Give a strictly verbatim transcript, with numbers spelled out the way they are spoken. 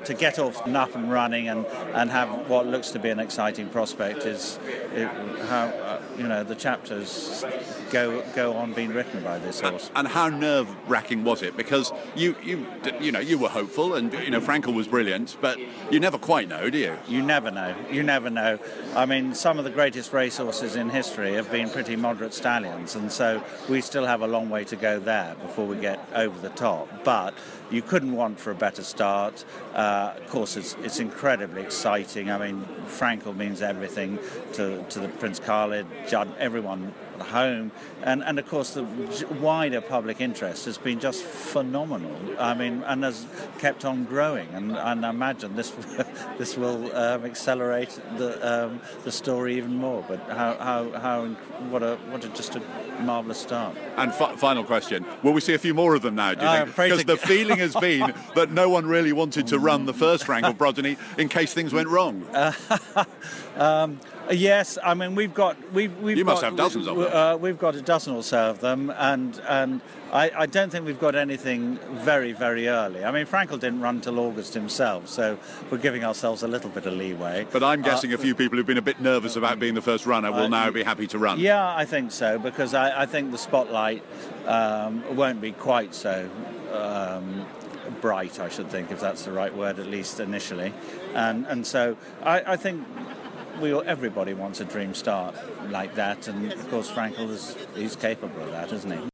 to get off and up and running and, and have what looks to be an exciting prospect is it, how uh, you know the chapters go go on being written by this horse. And, and how nerve-wracking was it? Because you you you know you were hopeful, and you know Frankel was brilliant, but you never quite know, do you? You never know. You never know. I mean, some of the greatest racehorses in history have been pretty moderate stallions, and so we still have a long way to go there before we get over the top. But you couldn't want for a better start. Uh, of course, it's, it's incredibly exciting. I mean, Frankel means everything to, to the Prince Khalid, Judd, everyone at home. And, and of course, the wider public interest has been just phenomenal. I mean, and has kept on growing. And, and I imagine this this will um, accelerate the um, the story even more. But how, how, how what a what a just a marvellous start. And f- final question: will we see a few more of them now? Do you Uh, think? Because the feeling has been that no one really wanted to run the first Frankel progeny in case things went wrong. Uh, um, yes, I mean we've got we've we've you got, must have dozens of them. Uh, we've got a dozen or so of them, and and I, I don't think we've got anything very very early. I mean Frankel didn't run till August himself, so we're giving ourselves a little bit of leeway. But I'm guessing uh, a few people who've been a bit nervous about being the first runner will uh, now be happy to run. Yeah, I think so, because I, I think the spotlight um, won't be quite so um, bright, I should think, if that's the right word, at least initially. And and so I, I think we all, everybody wants a dream start like that, and of course Frankel is he's capable of that, isn't he?